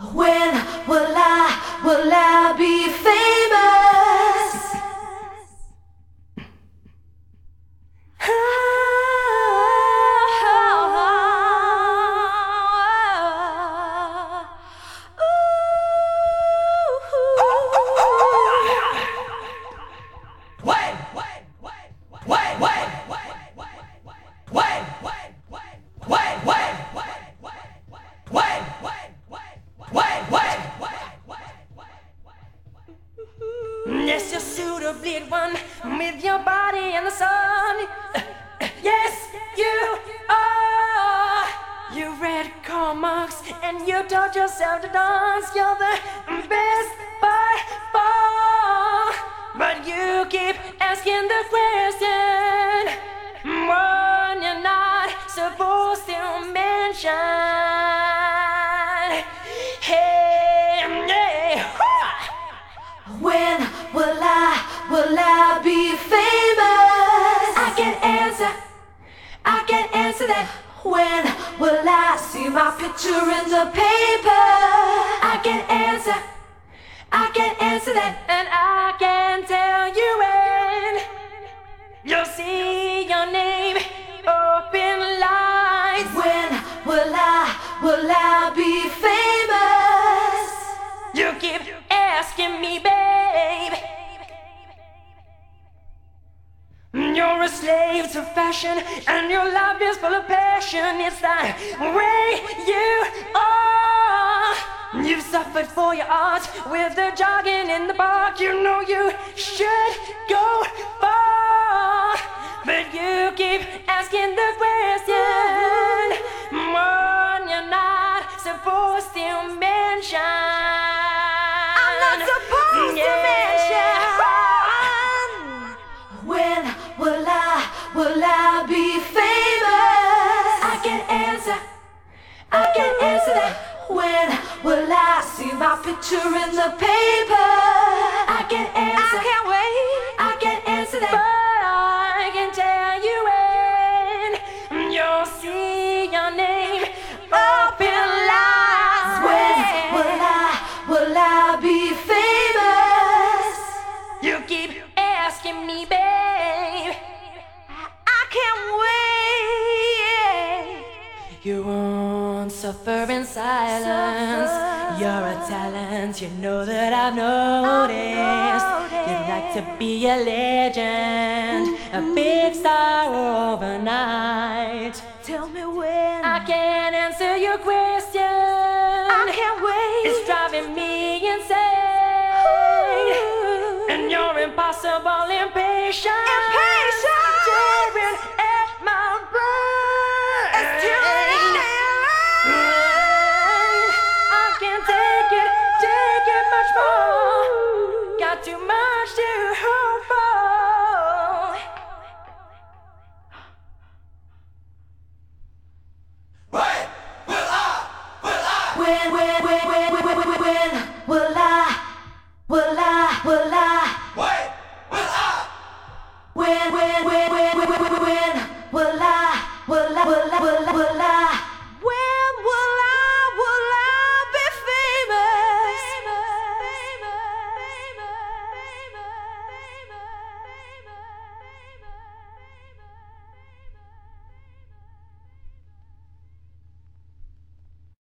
When will I be famous? Yes, you're suitably one with your body in the sun. Yes, you are. You read car marks and you taught yourself to dance. You're the best by far. But you keep asking the question, one you're not supposed to mention. Hey, yeah. When will I be famous? I can answer that. When will I see my picture in the paper? I can answer that. And I can tell you when you'll see your name up in lights. When will I be famous? You keep asking me, babe. You're a slave to fashion, and your life is full of passion. It's the way you are. You've suffered for your art with the jogging in the park. You know you should go far, but you keep asking the question, one you're not supposed to mention. I'm not supposed to mention. When will I be famous? I can answer that. When will I see my picture in the paper? I can answer. I can't wait. I can answer that. But I can tell you when you'll see your name up in lights. When will I be famous? You keep asking me, babe. I can't wait. You won't suffer in silence. You're a talent, you know that I've noticed. You'd like to be a legend, a big star overnight. Tell me when. I can't answer your question. I can't wait. It's driving me insane. And you're impossible impatient. Tearing at my brain. I can't take it much more. Got too much to hope for. When will